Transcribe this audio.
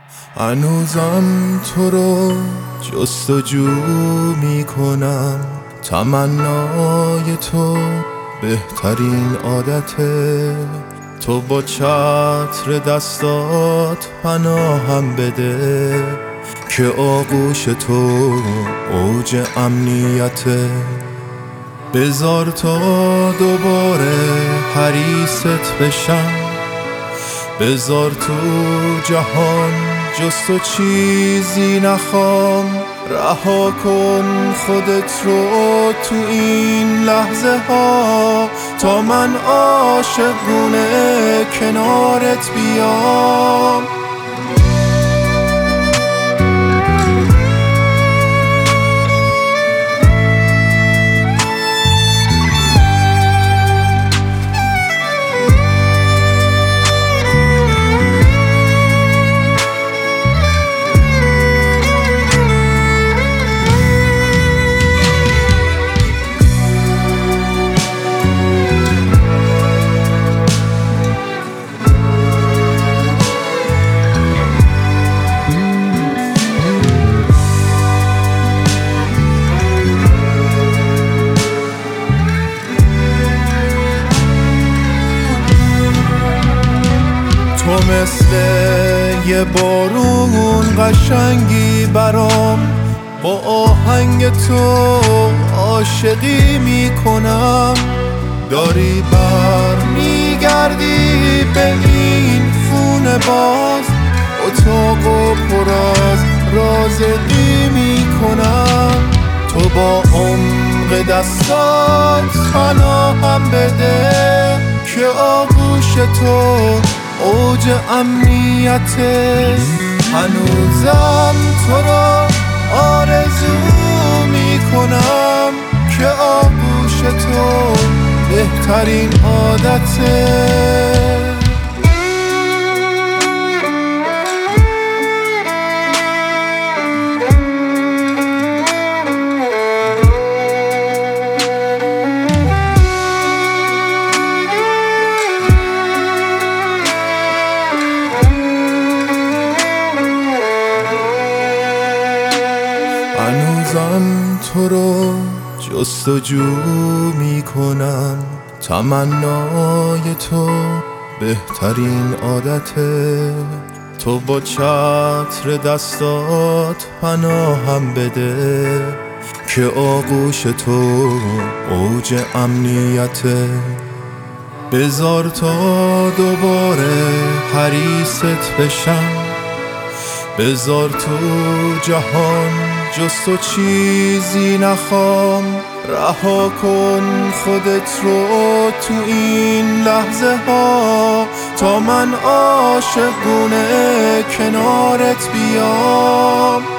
هنوزم تو رو جستجو میکنم، تمنای تو بهترین عادته. تو با چتر دستات پناهم بده که آغوش تو اوج امنیته. بذار تا دوباره حریصت بشم، بذار تو جهان جز تو چیزی نخوام. رها کن خودت رو تو این لحظه ها تا من عاشقونه کنارت بیام. تو مثل یه بارون قشنگی برام، با آهنگ تو عاشقی میکنم. داری بر میگردی به این خونه باز، اتاقو پر از رازقی میکنم. تو با عمق دستات پناهم بده که آغوش تو اوج امنیته. هنوزم تو را آرزو میکنم که آغوش تو بهترین عادته. هنوزم تو رو جستجو میکنم، تمنای تو بهترین عادته. تو با چتر دستات پناهم بده که آغوش تو اوج امنیته. بذار تا دوباره حریصت بشم، بذار تو جهان جز تو چیزی نخوام. رها کن خودت رو تو این لحظه ها تا من عاشقونه کنارت بیام.